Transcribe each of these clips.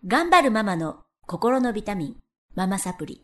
頑張るママの心のビタミン、ママサプリ。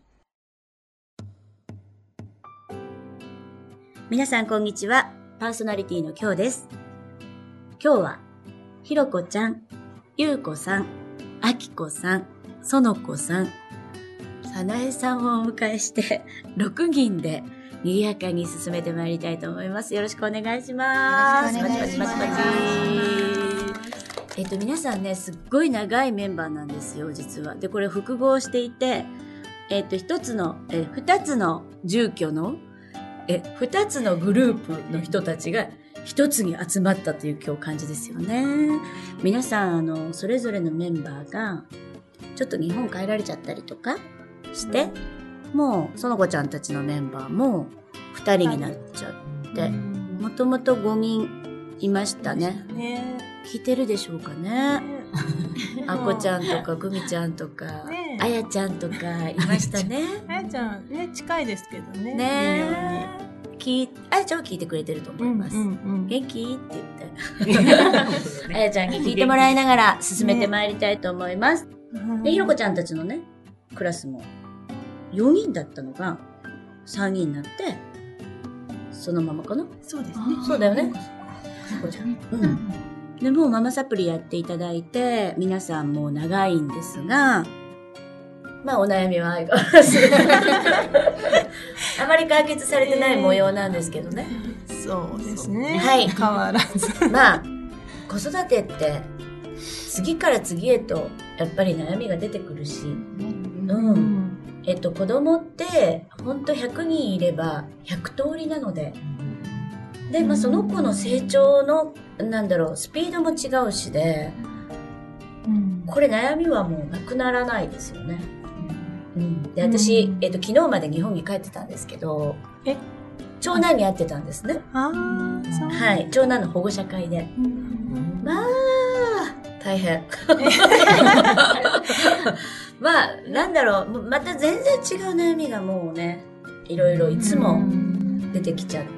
皆さんこんにちは。パーソナリティのきょうです。今日は、ひろこちゃん、ゆうこさん、あきこさん、そのこさん、さなえさんをお迎えして、6人で賑やかに進めてまいりたいと思います。よろしくお願いします。 よろしくお願いします。 パチパチパチパチ。皆さんね、すっごい長いメンバーなんですよ、実は。で、これ複合していて、2つの住居の、2つのグループの人たちが一つに集まったという今日感じですよね。皆さん、それぞれのメンバーが、ちょっと日本帰られちゃったりとかして、もう、その子ちゃんたちのメンバーも2人になっちゃって、もともと5人いましたね。聞いてるでしょうかね。あこちゃんとかぐみちゃんとか、あやちゃんとかいましたね。 あやちゃんね、近いですけどね。 ねえ。あやちゃんは聞いてくれてると思います。元気って言って。あやちゃんに聞いてもらいながら進めてまいりたいと思います。で、ひろこちゃんたちのね、クラスも4人だったのが3人になって、そのままかな？ そうですね。 そうだよね。ひろこちゃん。でもうママサプリやっていただいて、皆さんもう長いんですが、まあお悩みは相変わらずあまり解決されてない模様なんですけどね。 そうですね。 はい。 変わらず。 まあ、子育てって次から次へとやっぱり悩みが出てくるし、子供ってほんと100人いれば100通りなので、で、まあその子の成長のスピードも違うしで、これ悩みはもうなくならないですよね。で、私、昨日まで日本に帰ってたんですけど、長男に会ってたんですね。はい、長男の保護者会で。まあ、大変。まあ、また全然違う悩みがもうね、いろいろいつも出てきちゃって、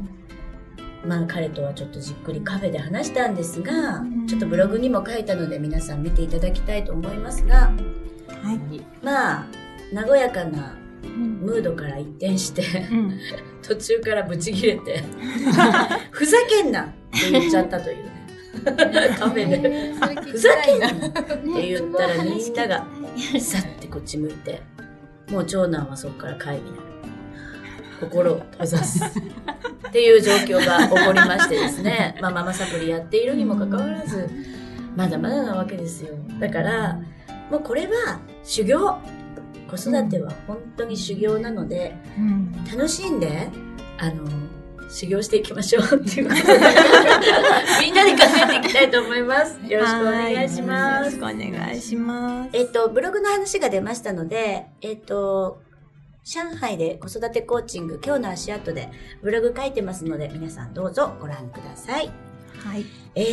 まあ彼とはちょっとじっくりカフェで話したんですが、ちょっとブログにも書いたので皆さん見ていただきたいと思いますが、まあ和やかなムードから一転して、途中からブチ切れてふざけんなって言っちゃったというねカフェでふざけんなって言ったらみんながさってこっち向いて、もう長男はそこから会議になる、心を閉ざすっていう状況が起こりましてですね、まあママサプリやっているにもかかわらずまだまだなわけですよ。だからもうこれは修行、子育ては本当に修行なので、楽しんで修行していきましょうっていうことでみんなで考えていきたいと思います。よろしくお願いします。 よろしくお願いします。 ブログの話が出ましたので、上海で子育てコーチング、今日の足跡でブログ書いてますので、皆さんどうぞご覧ください。 はい。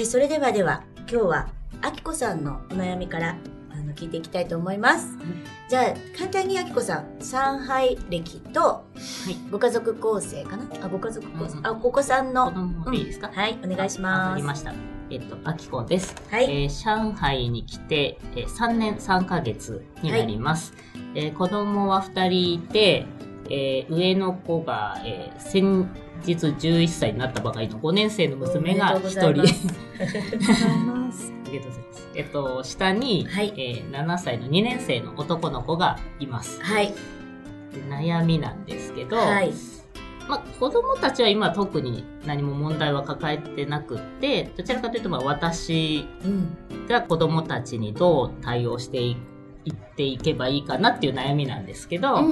それでは今日はあきこさんのお悩みから聞いていきたいと思います。じゃあ簡単にあきこさん、上海歴とご家族構成かな、ご家族構成、お子さんの子供でいいですか？ はい、お願いします。 わかりました。あきこです。 はい。 上海に来て、3年3ヶ月になります。子供は2人いて、上の子が、先日11歳になったばかりの5年生の娘が1人。ありがとうございます。下に、7歳の2年生の男の子がいます。 はい。 で悩みなんですけど、 はい。 まあ、子供たちは今特に何も問題は抱えてなくって、どちらかというと私が子供たちにどう対応していっていけばいいかなっていう悩みなんですけど、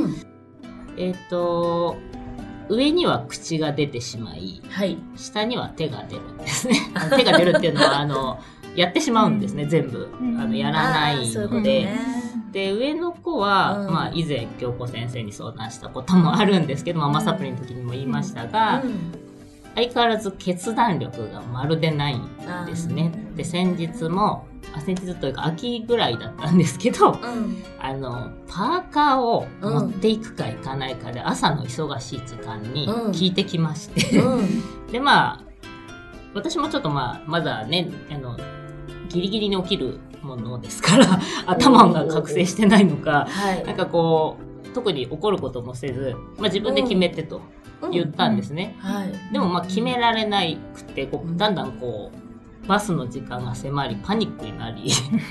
上には口が出てしまい、下には手が出るんですね。手が出るっていうのはやってしまうんですね、全部やらないので。で、上の子は、まあ、以前京子先生に相談したこともあるんですけど、ママサプリの時にも言いましたが、相変わらず決断力がまるでないんですね。で、先日というか秋ぐらいだったんですけど、パーカーを持っていくか行かないかで、朝の忙しい時間に聞いてきまして、で、まあ、私もちょっとまだね、ギリギリに起きるものですから頭が覚醒してないのか、なんかこう特に怒ることもせず、自分で決めてと言ったんですね。でも決められなくてだんだんこうバスの時間が迫りパニックになり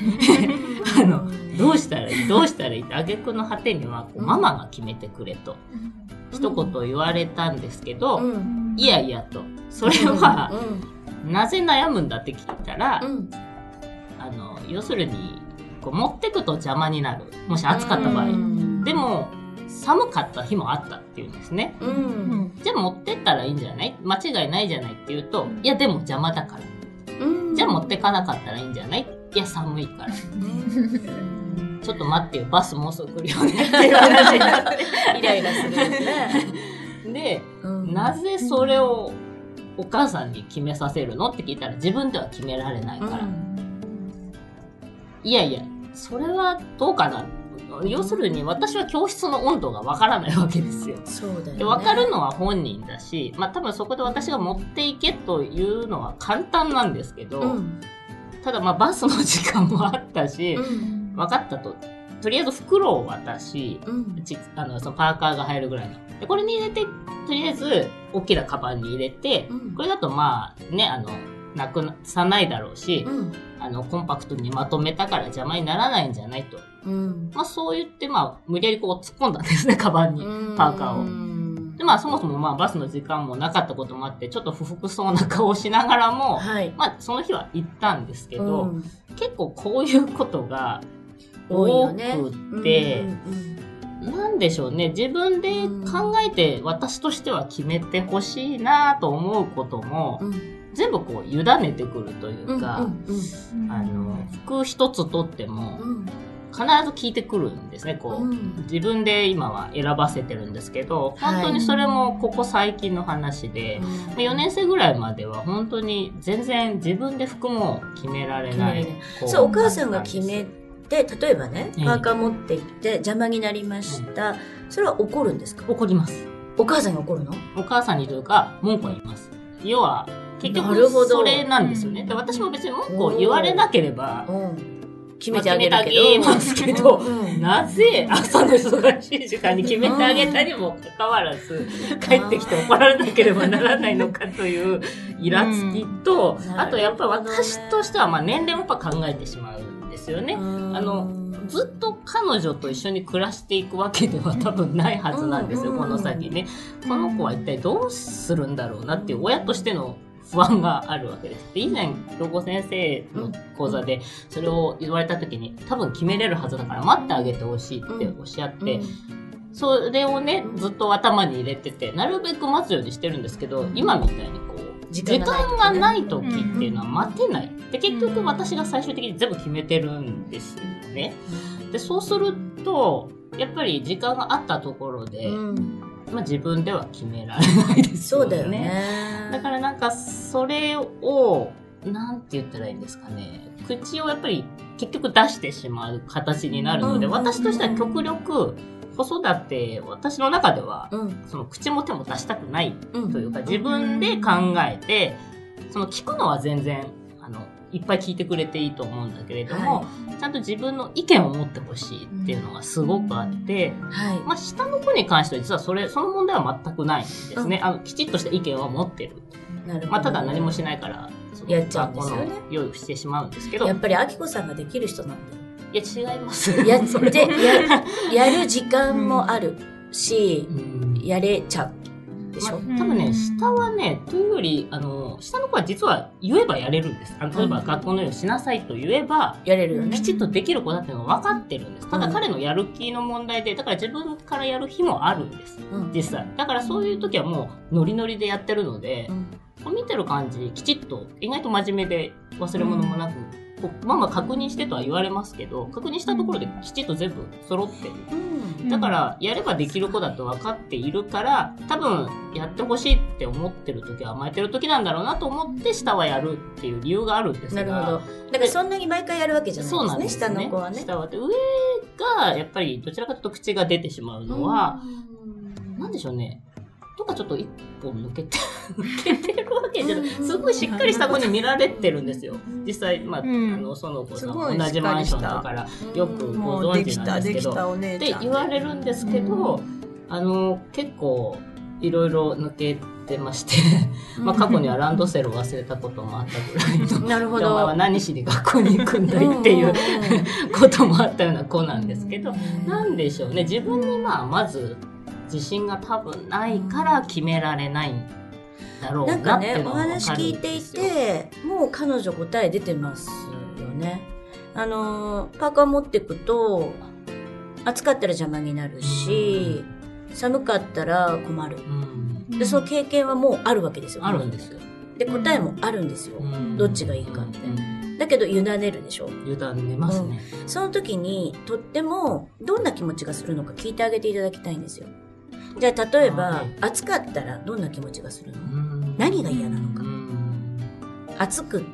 どうしたらいいって挙句の果てにはママが決めてくれと一言言われたんですけど、いやいやと、それはなぜ悩むんだって聞いたら、要するにこう持ってくと邪魔になる、もし暑かった場合、でも寒かった日もあったっていうんですね。じゃあ持ってったらいいんじゃない、間違いないじゃないって言うと、いやでも邪魔だから、じゃあ持ってかなかったらいいんじゃない、いや寒いからちょっと待ってよ、バスもうすぐ来るよねっていう話になってイライラするね。 で、なぜそれをお母さんに決めさせるのって聞いたら、自分では決められないから、いやいやそれはどうかな、要するに私は教室の温度がわからないわけですよ。 そうだよね。 で分かるのは本人だし、多分そこで私が持っていけというのは簡単なんですけど、ただバスの時間もあったし、分かったと、とりあえず袋を渡し、そのパーカーが入るぐらいので、これに入れて、とりあえず大きなカバンに入れて、これだとなくさないだろうし、コンパクトにまとめたから邪魔にならないんじゃないと、そう言って無理やりこう突っ込んだんですね、カバンにパーカーを。でそもそもバスの時間もなかったこともあって、ちょっと不服そうな顔をしながらも、その日は行ったんですけど、結構こういうことが多くて、なんでしょうね、自分で考えて私としては決めてほしいなと思うことも、全部こう委ねてくるというか、服一つとっても必ず聞いてくるんですね。こう、自分で今は選ばせてるんですけど、本当にそれもここ最近の話で、4年生ぐらいまでは本当に全然自分で服も決められない。 そう、お母さんが決めて、例えばね、パーカー持って行って邪魔になりました。それは怒るんですか？ 怒ります。 お母さんに怒るの？ お母さんにというか文句を言います。要は結局それなんですよね。で、私も別に文句を言われなければ決めてあげるますけど、なぜ朝の忙しい時間に決めてあげたにもかかわらず、帰ってきて怒られなければならないのかというイラつきと、あとやっぱり私としては年齢もやっぱ考えてしまうんですよね。ずっと彼女と一緒に暮らしていくわけでは多分ないはずなんですよ、この先ね。この子は一体どうするんだろうなっていう親としての不安があるわけです。で、以前京子先生の講座でそれを言われた時に、多分決めれるはずだから待ってあげてほしいっておっしゃって、それをねずっと頭に入れてて、なるべく待つようにしてるんですけど、今みたいにこう時間がない時っていうのは待てない。で、結局私が最終的に全部決めてるんですよね。で、そうするとやっぱり時間があったところで、自分では決められないですよね。そうだよね。だからなんかそれをなんて言ったらいいんですかね。口をやっぱり結局出してしまう形になるので、私としては極力子育て、私の中では、その口も手も出したくないというか、自分で考えて、その聞くのは全然いっぱい聞いてくれていいと思うんだけれども、ちゃんと自分の意見を持ってほしいっていうのがすごくあって、下の子に関しては実はその問題は全くないんですね。きちっとした意見は持ってる。ただ何もしないからやっちゃうんですよね。 用意してしまうんですけど、 やっぱりあきこさんができる人なんだよ。 いや違います。 やる時間もあるし、やれちゃう。でしょ。 多分ね、下はね、というより、下の子は実は言えばやれるんです。例えば学校のようにしなさいと言えば、 やれるよね。 きちっとできる子だっていうのが分かってるんです。ただ彼のやる気の問題で、だから自分からやる日もあるんです。実際。だからそういう時はもうノリノリでやってるので、見てる感じ、きちっと、意外と真面目で忘れ物もなく、確認してとは言われますけど、確認したところできちっと全部揃ってる。だからやればできる子だと分かっているから、多分やってほしいって思ってる時は甘えてる時なんだろうなと思って下はやるっていう理由があるんですが。 なるほど。だからそんなに毎回やるわけじゃないですね。そうなんですね。下の子はね。 下は上がやっぱりどちらかというと口が出てしまうのは、なんでしょうね。 とかちょっと一本抜けてるわけじゃない。すごいしっかりした子に見られてるんですよ。実際、まあ、園子さん同じマンションだからよくご存知なんですけど、って言われるんですけど、結構いろいろ抜けてまして、まあ過去にはランドセルを忘れたこともあったぐらいの、 なるほど。 お前は何しに学校に行くんだいっていうこともあったような子なんですけど、なんでしょうね。自分にまず自信が多分ないから決められないんだろうなっていうのは分かるんですよ。 お話聞いていて、もう彼女答え出てますよね。パーカー持ってくと、暑かったら邪魔になるし、寒かったら困る。で、その経験はもうあるわけですよ。 あるんですよ。 で、答えもあるんですよ。どっちがいいかって。だけど、委ねるでしょ。 委ねますね。 その時に、とっても、どんな気持ちがするのか聞いてあげていただきたいんですよ。じゃあ、例えば、暑かったらどんな気持ちがするの？何が嫌なのか。暑くって、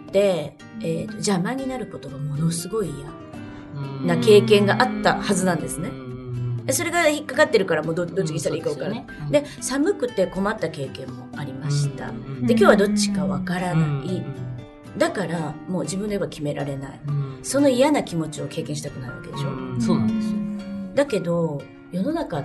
邪魔になることがものすごい嫌な経験があったはずなんですね。それが引っかかってるからもうどっちにしたらいいか分からない。で、寒くて困った経験もありました。で、今日はどっちか分からない。だから、もう自分で言えば決められない。その嫌な気持ちを経験したくないわけでしょ。 そうなんですよ。 だけど、世の中って、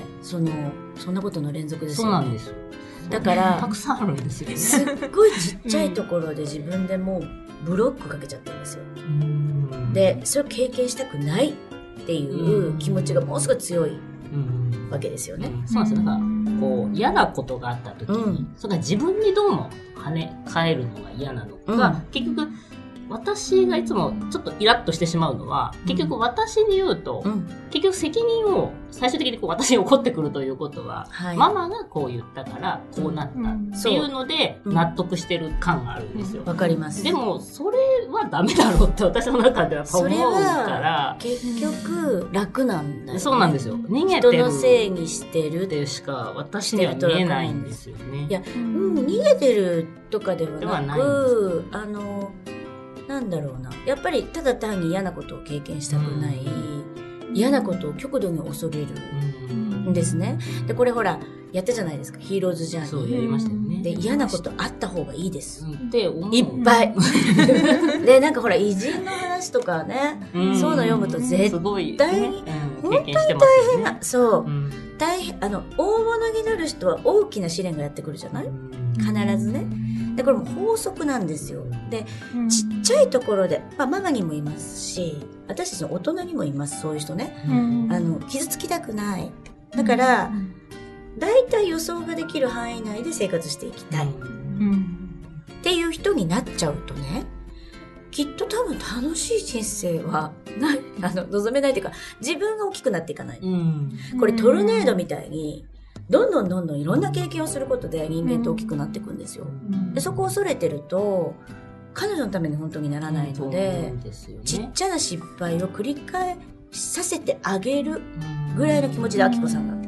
そんなことの連続ですよね。 そうなんですよ。 だから、 たくさんあるんですよね。 すっごいちっちゃいところで自分でもうブロックかけちゃってるんですよ。で、それを経験したくないっていう気持ちがもうすごい強いわけですよね。 そうなんですよ。なんか、こう、嫌なことがあった時に、それが自分にどうも跳ね返るのが嫌なのか、結局、私がいつもちょっとイラッとしてしまうのは、結局私に言うと、結局責任を最終的に私に怒ってくるということは、ママがこう言ったからこうなったっていうので納得してる感があるんですよ。 わかります。 でもそれはダメだろうって私の中では思うから。 結局楽なんだよね。 そうなんですよ。逃げてる。 人のせいにしてるってしか私には見えないんですよね。 いや、逃げてるとかではなく、なんだろうな。やっぱりただ単に嫌なことを経験したくない。嫌なことを極度に恐れるんですね。で、これほら、やったじゃないですか。ヒーローズジャーニー。 そう、やりましたよね。 で、嫌なことあった方がいいです。 って思う。 いっぱい。で、なんかほら、偉人の話とかね、そういうの読むと絶対に、本当に大変な、そう、大変、大物になる人は大きな試練がやってくるじゃない？必ずね。で、これも法則なんですよ。で、ちっちゃいところで、ママにもいますし、私たちの大人にもいます、そういう人ね。傷つきたくない。だから、大体予想ができる範囲内で生活していきたい。っていう人になっちゃうとね、きっと多分楽しい人生は望めないというか、自分が大きくなっていかない。これトルネードみたいに、どんどんいろんな経験をすることで人間って大きくなっていくんですよ。で、そこを恐れてると、彼女のために本当にならないので、ちっちゃな失敗を繰り返させてあげるぐらいの気持ちで、あきこさんが。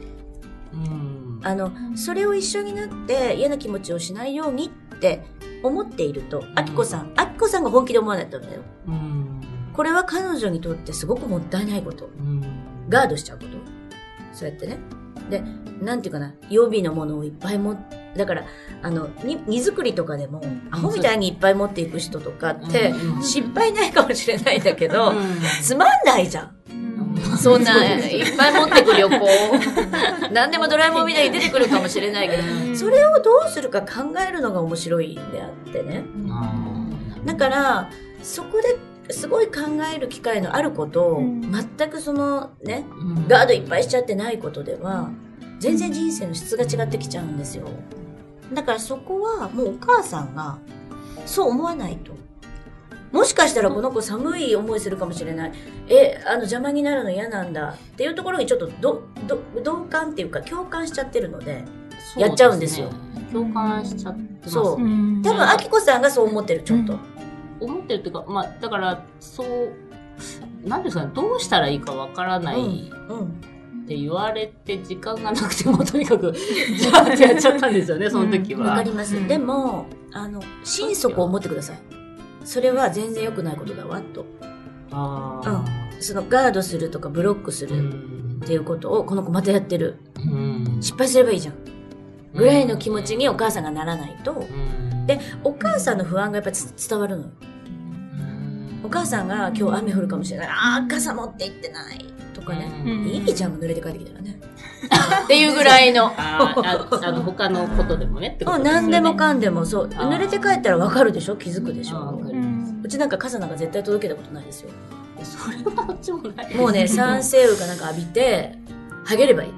それを一緒になって嫌な気持ちをしないようにって思っていると、あきこさんが本気で思わないとダメだよ。これは彼女にとってすごくもったいないこと。ガードしちゃうこと。そうやってね。で、なんていうかな、予備のものをいっぱいだから、荷造りとかでも、アホみたいにいっぱい持っていく人とかって、失敗ないかもしれないんだけど、つまんないじゃん。そんな、いっぱい持ってく旅行。何でもドラえもんみたいに出てくるかもしれないけど、それをどうするか考えるのが面白いんであってね。だから、そこですごい考える機会のあることを、全くガードいっぱいしちゃってないことでは、全然人生の質が違ってきちゃうんですよ。だからそこはもうお母さんがそう思わないと。もしかしたらこの子寒い思いするかもしれない。邪魔になるの嫌なんだっていうところにちょっと同感っていうか共感しちゃってるので、やっちゃうんですよ。 共感しちゃってます。 そう。多分、あきこさんがそう思ってる、ちょっと。 思ってるっていうか、だから、なんですかね、どうしたらいいかわからないって言われて、時間がなくても、とにかく、じゃあってやっちゃったんですよね、その時は。 わかります。でも、心底思ってください。それは全然良くないことだわ、と。そのガードするとかブロックするっていうことを、この子またやってる。失敗すればいいじゃん。 ぐらいの気持ちにお母さんがならないと、でお母さんの不安がやっぱ伝わるのよ。お母さんが今日雨降るかもしれない、傘持って行ってないとかね、いいじゃん濡れて帰ってきたらねっていうぐらいの他のことでもねってことですよね。 何でもかんでもそう濡れて帰ったら分かるでしょ、気づくでしょ。うちなんか傘なんか絶対届けたことないですよ。 それはうちもない。 もうね酸性雨かなんか浴びて剥げればいい。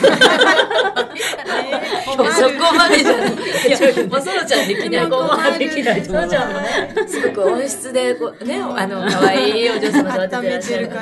そこまでじゃない。もうそのちゃんできない。そのちゃんもね、すごく温室でこうね、可愛いお嬢様育ててらっしゃるから。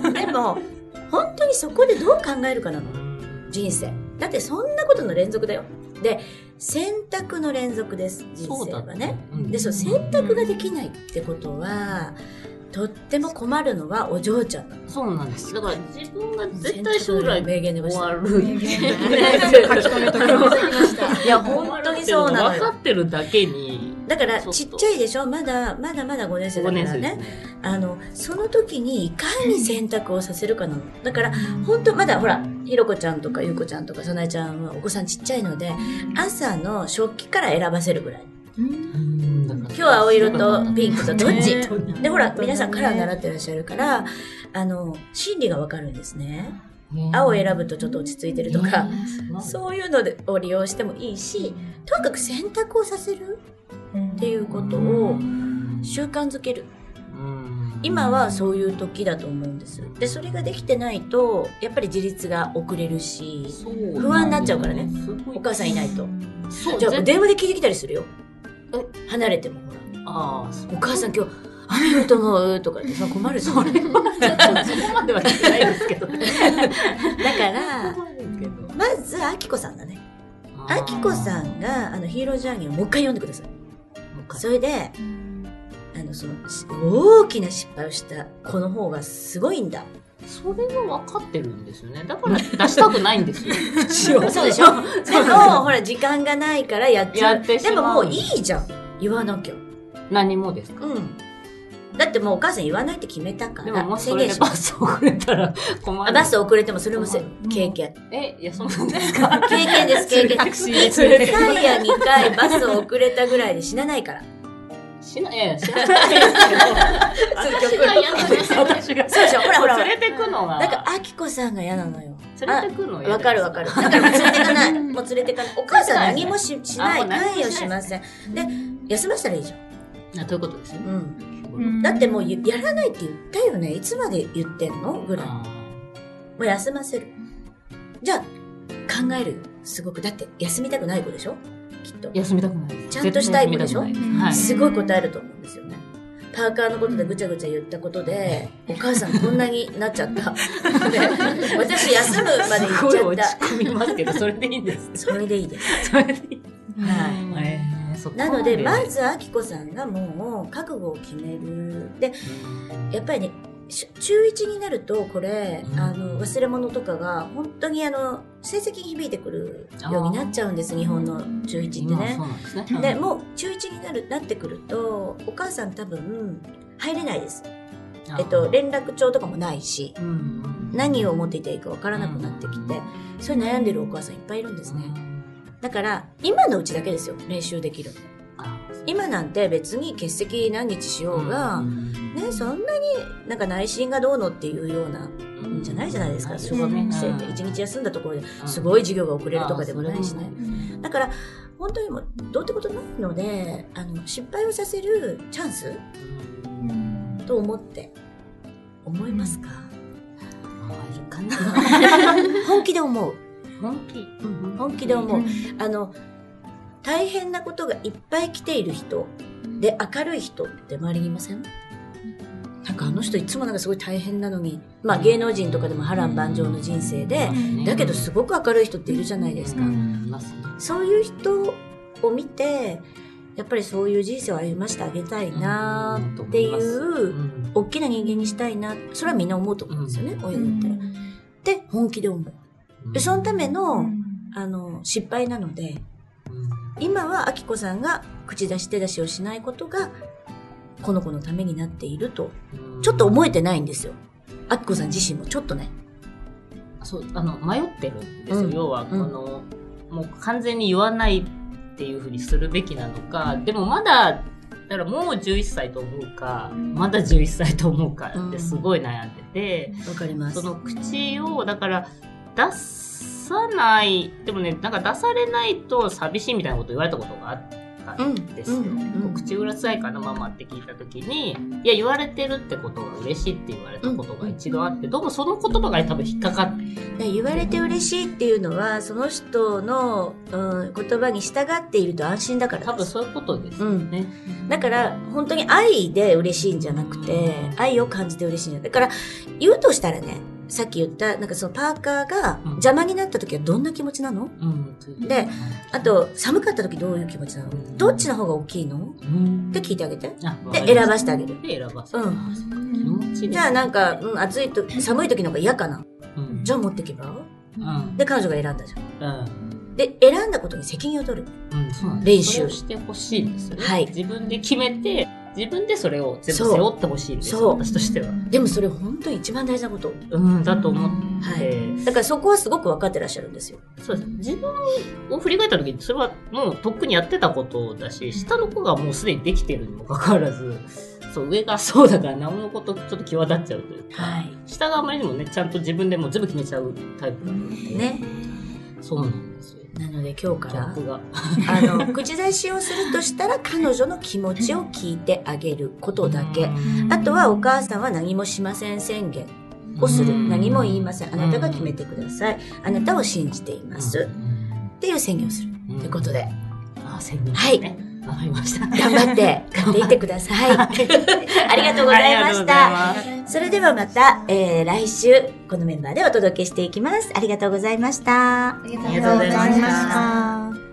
でも本当にそこでどう考えるかなの、人生。だってそんなことの連続だよ。で、選択の連続です、人生はね。で、そう選択ができないってことは。とっても困るのはお嬢ちゃんなの。 そうなんです。だから自分が絶対将来名言出ました。 悪い。 書き留めときました。いや本当にそうなのよ。 分かってるだけに。 だからちっちゃいでしょ。まだ5年生だからね。その時にいかに選択をさせるかなの。だから本当まだほらひろこちゃんとかゆうこちゃんとかさなえちゃんはお子さんちっちゃいので、朝の食器から選ばせるぐらい。今日は青色とピンクとどっちで、ほら皆さんカラー習ってらっしゃるから心理がわかるんですね。青を選ぶとちょっと落ち着いてるとか、そういうのを利用してもいいし、とにかく選択をさせるっていうことを習慣づける。今はそういう時だと思うんです。でそれができてないとやっぱり自立が遅れるし、不安になっちゃうからね、お母さんいないと。じゃあ電話で聞いてきたりするよ、離れても。ほらお母さん今日雨降ると思うとかって困る。それはちょっとそこまでは聞いてないですけどね。だからまずあきこさんだね。あきこさんがヒーロージャーニーをもう一回読んでください。それでその大きな失敗をした子の方がすごいんだ。 それは分かってるんですよね。だから出したくないんですよ。 そうでしょ。でもほら時間がないからやっちゃう。でももういいじゃん、言わなきゃ。 何もですか？ だってもうお母さん言わないって決めたから。 でももしそれでバス遅れたら困る。 バス遅れてもそれも経験。 いやそうなんですか？ 経験です、経験。 タクシーで連れてタイヤ2回バス遅れたぐらいで死なないから。 死なないですけど。私が嫌なんです。私が。 そうでしょ。ほらほら。 連れてくのは。 だからあきこさんが嫌なのよ。 連れてくのわかるわかる。だから連れてかない。もう連れてかない。お母さん何もしない。関与しません。で休ませたらいいじゃん。 ということですね。 だってもうやらないって言ったよね。いつまで言ってんのぐらい。もう休ませる。じゃあ考えるよ。すごく。だって休みたくない子でしょ、きっと。 休みたくないです。 ちゃんとしたい子でしょ、すごい答えると思うんですよね。パーカーのことでぐちゃぐちゃ言ったことで、お母さんこんなになっちゃった。私休むまで言っちゃった。すごい落ち込みますけど、それでいいんです。 それでいいです。 それでいい。 はい。なのでまずあきこさんがもう覚悟を決める。でやっぱりね、中1になるとこれ忘れ物とかが本当に成績に響いてくるようになっちゃうんです、日本の中1ってね。 そうなんですね。 でもう中1になってくるとお母さん多分入れないです。連絡帳とかもないし、何を持っていていいかわからなくなってきて、そういう悩んでるお母さんいっぱいいるんですね。だから今のうちだけですよ、練習できる。今なんて別に欠席何日しようが、ね、そんなになんか内心がどうのっていうようなじゃないじゃないですか。小学生って1日休んだところですごい授業が遅れるとかでもないしね。だから本当にもうどうってことないので、失敗をさせるチャンスと思いますか？ いいかな。 本気で思う。 本気で思う。大変なことがいっぱい来ている人で明るい人って周りにいません？なんかあの人いつもなんかすごい大変なのに、まあ芸能人とかでも波乱万丈の人生で、だけどすごく明るい人っているじゃないですか。そういう人を見て、やっぱりそういう人生を歩ましてあげたいなっていう、大きな人間にしたいな、それはみんな思うと思うんですよね、親だったら。で、本気で思う。で、そのための、失敗なので、今はあきこさんが口出し手出しをしないことがこの子のためになっているとちょっと思えてないんですよ。あきこさん自身もちょっとね、 そう迷ってるんですよ。要はもう完全に言わないっていうふうにするべきなのか、でもまだ、だからもう11歳と思うか、まだ11歳と思うかってすごい悩んでて、 わかります。 その口を、だから出さない、でもね、なんか出されないと寂しいみたいなこと言われたことがあったんですよ。口うるさいかなママって聞いたときに、いや言われてるってことが嬉しいって言われたことが一度あって、どうもその言葉が多分引っかかって。 言われて嬉しいっていうのは、その人の、言葉に従っていると安心だからです。 多分そういうことですよね。 だから、本当に愛で嬉しいんじゃなくて、愛を感じて嬉しいんだ。だから、言うとしたらね、さっき言った、なんかそのパーカーが邪魔になった時はどんな気持ちなの？で、あと、寒かった時どういう気持ちなの？どっちの方が大きいの？って聞いてあげて。で、選ばしてあげる。 で、選ばせて。気持ちじゃあなんか、暑いと、寒い時の方が嫌かな。じゃあ持ってけば？で、彼女が選んだじゃん。で、選んだことに責任を取る。練習。 それをしてほしいんですよね。はい。自分で決めて、自分でそれを全部背負ってほしいんですよ、私としては。 でもそれ本当に一番大事なこと。 だと思って、 はい。だからそこはすごく分かってらっしゃるんですよ。 そうです。自分を振り返った時に、それはもうとっくにやってたことだし、下の子がもうすでにできてるにもかかわらず、そう、上がそうだからなおのことちょっと際立っちゃうというか、はい、下があまりにもね、ちゃんと自分でもう全部決めちゃうタイプなので。ね。そうなんですよ。 なので今日から口出しをするとしたら彼女の気持ちを聞いてあげることだけ。あとはお母さんは何もしません宣言をする。何も言いません。あなたが決めてください。あなたを信じています。っていう宣言をする。ということで。 宣言ですね。はい。わかりました。 頑張ってやっていってください。ありがとうございました。それではまた、来週このメンバーでお届けしていきます。ありがとうございました。 ありがとうございました。